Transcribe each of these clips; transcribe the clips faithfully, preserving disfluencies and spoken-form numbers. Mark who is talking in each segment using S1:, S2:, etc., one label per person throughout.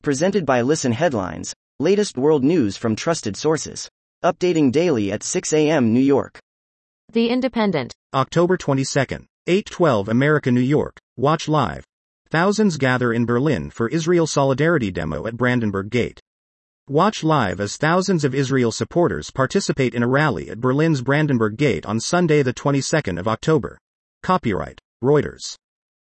S1: Presented by Listen Headlines, latest world news from trusted sources. Updating daily at six a m New York.
S2: The Independent.
S3: October twenty-second, eight twelve America, New York. Watch live. Thousands gather in Berlin for Israel solidarity demo at Brandenburg Gate. Watch live as thousands of Israel supporters participate in a rally at Berlin's Brandenburg Gate on Sunday the twenty-second of October. Copyright Reuters.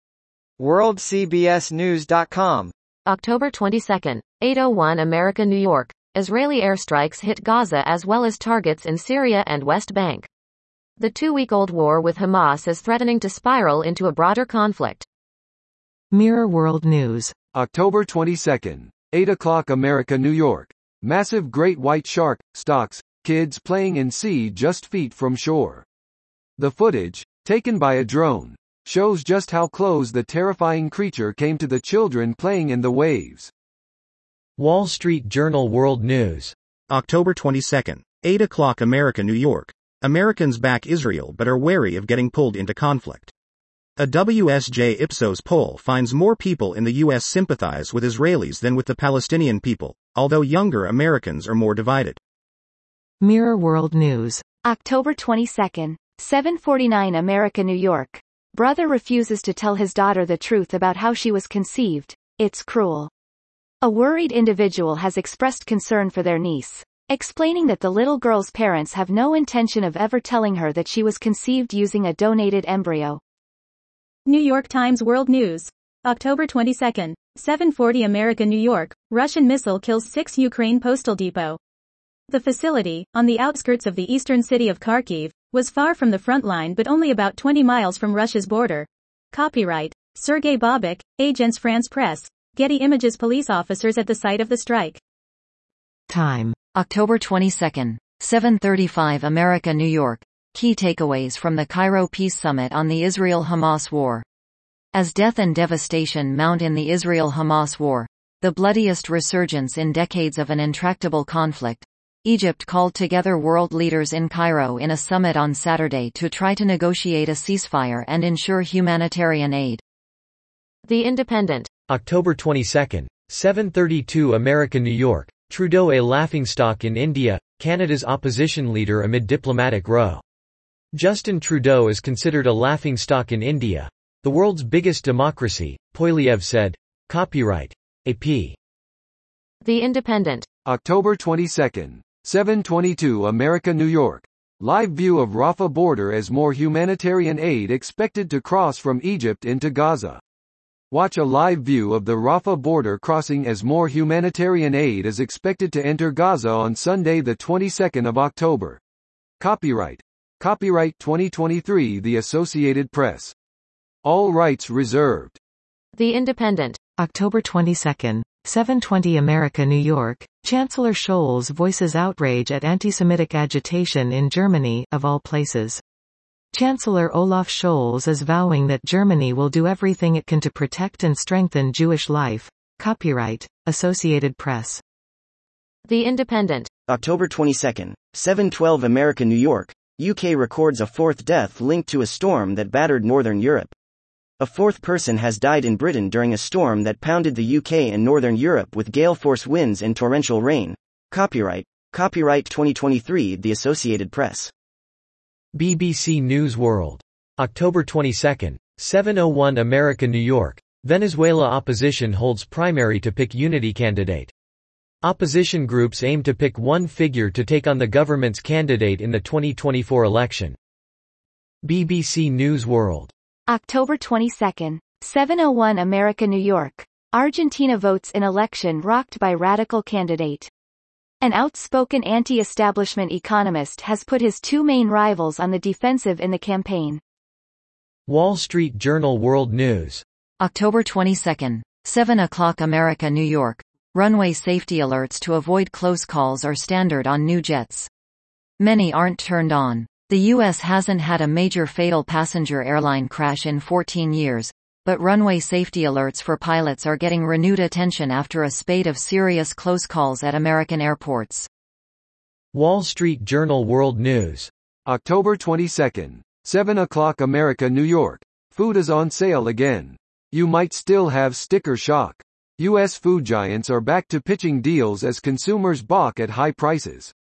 S4: World C B S News dot com.
S2: October twenty-second, eight oh one America, New York. Israeli airstrikes hit Gaza as well as targets in Syria and West Bank. The two-week-old war with Hamas is threatening to spiral into a broader conflict.
S5: Mirror World News.
S6: October twenty-second, eight o'clock America, New York. Massive great white shark stalks kids playing in sea just feet from shore. The footage, taken by a drone, shows just how close the terrifying creature came to the children playing in the waves.
S7: Wall Street Journal World News.
S3: October twenty-second, eight o'clock America, New York. Americans back Israel but are wary of getting pulled into conflict. A W S J Ipsos poll finds more people in the U S sympathize with Israelis than with the Palestinian people, although younger Americans are more divided.
S5: Mirror World News.
S8: October twenty-second, seven forty-nine America, New York. Brother refuses to tell his daughter the truth about how she was conceived. It's cruel. A worried individual has expressed concern for their niece, explaining that the little girl's parents have no intention of ever telling her that she was conceived using a donated embryo.
S9: New York Times World News. October twenty-second, seven forty America, New York. Russian missile kills six Ukraine postal depot. The facility, on the outskirts of the eastern city of Kharkiv, was far from the front line but only about twenty miles from Russia's border. Copyright Sergei Bobik, Agence France Presse. Getty Images. Police officers at the site of the strike.
S5: Time.
S2: October twenty-second, seven thirty-five America, New York. Key takeaways from the Cairo Peace Summit on the Israel-Hamas War. As death and devastation mount in the Israel-Hamas War, the bloodiest resurgence in decades of an intractable conflict, Egypt called together world leaders in Cairo in a summit on Saturday to try to negotiate a ceasefire and ensure humanitarian aid. The Independent.
S7: October twenty-second, seven thirty-two America, New York. Trudeau a laughingstock in India, Canada's opposition leader amid diplomatic row. Justin Trudeau is considered a laughingstock in India, the world's biggest democracy, Poilievre said. Copyright A P.
S2: The Independent.
S6: October twenty-second, seven twenty-two America, New York. Live view of Rafah border as more humanitarian aid expected to cross from Egypt into Gaza. Watch a live view of the Rafah border crossing as more humanitarian aid is expected to enter Gaza on Sunday the twenty-second of October. Copyright Copyright twenty twenty-three The Associated Press. All rights reserved.
S2: The Independent.
S5: October twenty-second, seven twenty America, New York. Chancellor Scholz voices outrage at anti-Semitic agitation in Germany, of all places. Chancellor Olaf Scholz is vowing that Germany will do everything it can to protect and strengthen Jewish life. Copyright Associated Press.
S2: The Independent.
S1: October twenty-second, seven twelve America, New York. U K records a fourth death linked to a storm that battered northern Europe. A fourth person has died in Britain during a storm that pounded the U K and northern Europe with gale-force winds and torrential rain. Copyright Copyright twenty twenty-three The Associated Press.
S7: B B C News World. October twenty-second, seven oh one America, New York. Venezuela opposition holds primary to pick unity candidate. Opposition groups aim to pick one figure to take on the government's candidate in the twenty twenty-four election. B B C News World.
S8: October twenty-second, seven oh one America, New York. Argentina votes in election rocked by radical candidate. An outspoken anti-establishment economist has put his two main rivals on the defensive in the campaign.
S7: Wall Street Journal World News.
S2: October twenty-second, seven o'clock America, New York. Runway safety alerts to avoid close calls are standard on new jets. Many aren't turned on. The U S hasn't had a major fatal passenger airline crash in fourteen years, but runway safety alerts for pilots are getting renewed attention after a spate of serious close calls at American airports.
S7: Wall Street Journal World News.
S6: October twenty-second, seven o'clock America, New York. Food is on sale again. You might still have sticker shock. U S food giants are back to pitching deals as consumers balk at high prices.